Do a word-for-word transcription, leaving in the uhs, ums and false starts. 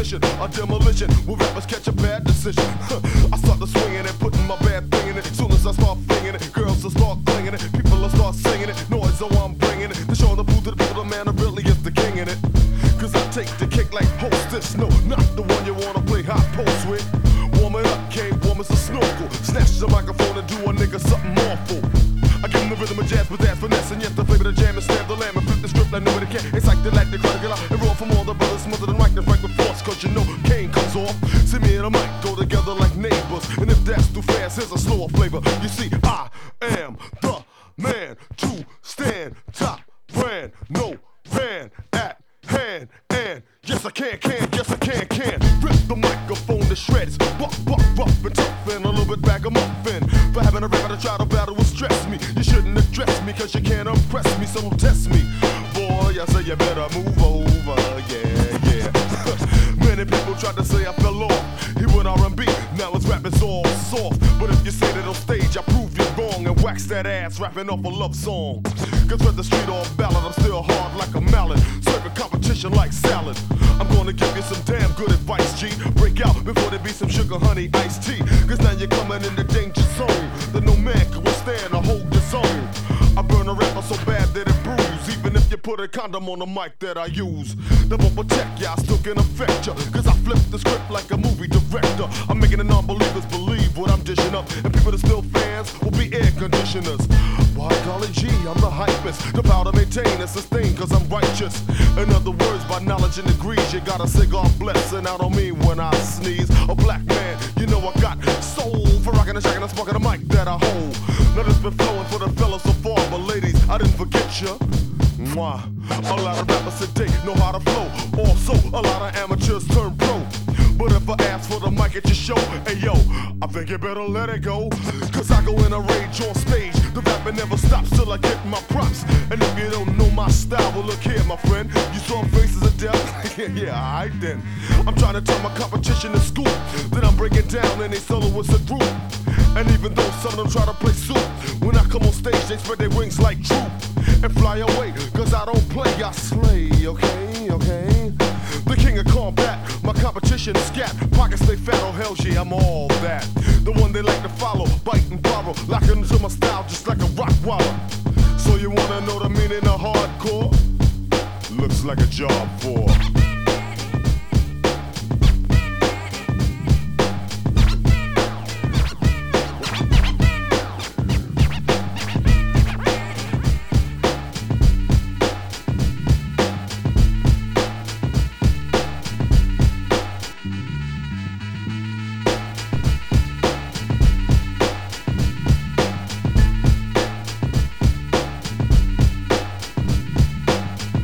mission, a demolition. When rappers catch a bad decision, I start to swinging it, putting my bad thing in it. Soon as I start flinging it, girls will start clinging it, people will start singing it. Noise, so I'm bringing it to show the fool to the people, the man who really is the king in it. Cause I take the cake like hostess, no, not the one you wanna play hot post with. Warming up, came warm as a snorkel. Snatch the microphone and do a nigga something awful. I give him the rhythm of jazz with that finesse, and yet the flavor of the jam and stab the lamb and flip the script like nobody can. It's like they like the critical out and roll from all the brothers smothered and mic and frank with force. Cause you know Kane comes off. See me and the mic go together like neighbors. And if that's too fast, here's a slower flavor. You see, I am the man to stand top brand, no fan at hand. And yes I can, can, yes I can, can rip the microphone to shreds. Buck, buck, rough and tough and a little bit ragamuffin. For having a rapper to try to battle will stress me. You shouldn't address me cause you can't impress me, so don't test me. Boy, I say you better move over, yeah, yeah. Many people tried to say I fell off. He went R and B, now his rap is all soft. But if you say that on stage, I prove you wrong and wax that ass rapping off a love song. Cause with the street or ballad, I'm still hard like a mallet, serving competition like salad. I'm gonna give you some damn good advice, G. Break out before there be some sugar, honey, iced tea. Cause now you're coming in the danger zone that no man can withstand or hold his own. I burn a rapper so bad that it bruise, even if you put a condom on the mic that I use. That won't protect ya, I still can affect ya. Cause I flip the script like a movie director. I'm making the non-believers believe what I'm dishing up, and people that still fans will be air conditioners. By golly gee, I'm the hypest, the power to maintain and sustain cause I'm righteous. In other words, by knowledge and degrees, you gotta say God bless, and I don't mean when I sneeze. A black man, you know I got soul for rocking and shacking and sparking the mic that I hold. Now this been flowing for the fellas so far, but ladies, I didn't forget ya. Mwah. A lot of rappers today know how to flow. Also, a lot of amateurs turn pro. But if I ask for the mic at your show, hey yo, I think you better let it go. Cause I go in a rage on stage. The rapping never stops till I get my props. And if you don't know my style, well look here, my friend. You saw faces of death? Yeah, alright then. I'm trying to turn my competition to school. Then I'm breaking down and they soloists a group. And even though some of them try to play soup, when I come on stage they spread their wings like troop and fly away, cause I don't play, I slay, okay, okay. The king of combat, my competition is scat. Pockets stay fat, oh hell yeah, I'm all that. The one they like to follow, bite and borrow, locking into my style just like a rock waller. So you wanna know the meaning of hardcore? Looks like a job for